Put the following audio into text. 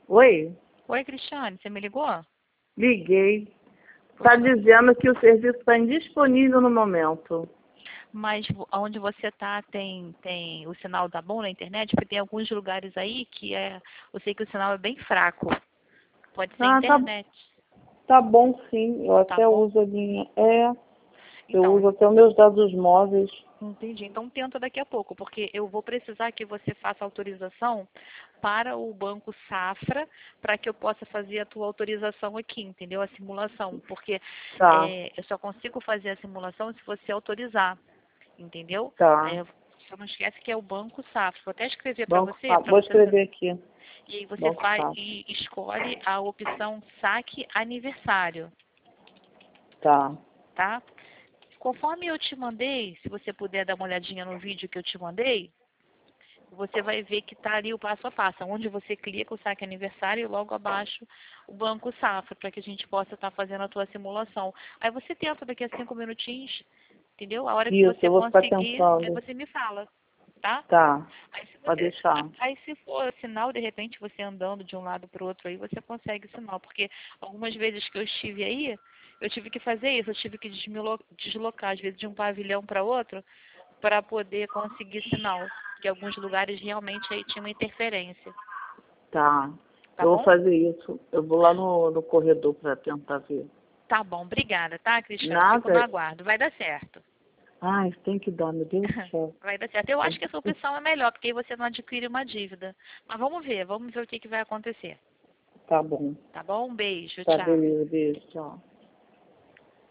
Oi, Oi, Cristiane, você me ligou? liguei. Está dizendo que o serviço está indisponível no momento. Mas onde você tá tem o sinal tá bom na internet? Porque tem alguns lugares aí que eu sei que o sinal é bem fraco. Pode ser Ah, internet, tá bom sim. Eu tá até bom? uso a minha. Eu Então, uso até os meus dados móveis. entendi. Então tenta daqui a pouco, porque eu vou precisar que você faça autorização para o Banco Safra, para que eu possa fazer a tua autorização aqui, entendeu? A simulação, porque Tá, eu só consigo fazer a simulação se você autorizar, entendeu? tá. Só não esquece que é o Banco Safra. Vou até escrever Banco para Safra. Vou você escrever aqui. e aí você Banco faz Safra. e escolhe a opção saque aniversário, Tá. tá? Conforme eu te mandei, se você puder dar uma olhadinha no vídeo que eu te mandei, você vai ver que está ali o passo a passo, onde você clica o saque aniversário e logo abaixo o Banco Safra, para que a gente possa estar fazendo a tua simulação. Aí você tenta daqui a 5 minutinhos, entendeu? A hora que Isso, você eu vou ficar conseguir, aí tentando. você me fala, tá? Tá. Aí se Pode você, deixar. aí se for sinal, de repente você andando de um lado para o outro aí, você consegue sinal, porque algumas vezes que eu estive aí, eu tive que fazer isso, eu tive que deslocar, às vezes de um pavilhão para outro, para poder conseguir sinal, porque alguns lugares realmente aí tinha uma interferência, Tá. tá Eu vou bom? fazer isso. Eu vou lá no corredor para tentar ver. Tá bom, obrigada, tá, Cristiane? Fico no Nada. aguardo, vai dar certo. Ai, tem que dar, meu Deus do céu. Vai dar certo. Eu acho que essa opção é melhor, porque aí você não adquire uma dívida. Mas vamos ver o que vai acontecer. Tá bom. Tá bom? Um beijo, Tá, tchau. beleza. Beijo. Tchau.